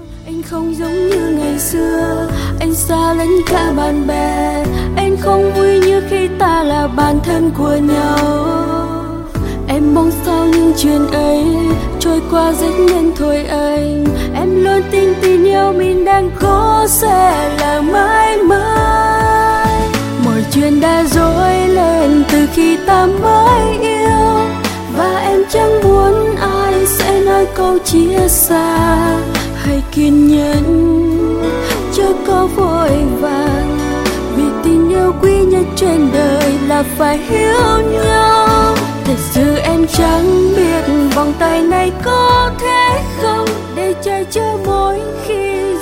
Anh không giống như ngày xưa, anh xa lánh cả bạn bè. Anh không vui như khi ta là bạn thân của nhau. Em mong sao những chuyện ấy trôi qua rất nhanh thôi anh. Em luôn tin tình yêu mình đang có sẽ là mãi mãi. Mọi chuyện đã dối lên từ khi ta mới yêu, và em chẳng muốn ai sẽ nói câu chia xa. Hãy kiên nhẫn, chớ có vội vàng, vì tình yêu quý nhất trên đời là phải hiểu nhau. Thật sự em chẳng biết vòng tay này có thể không để che chở mỗi khi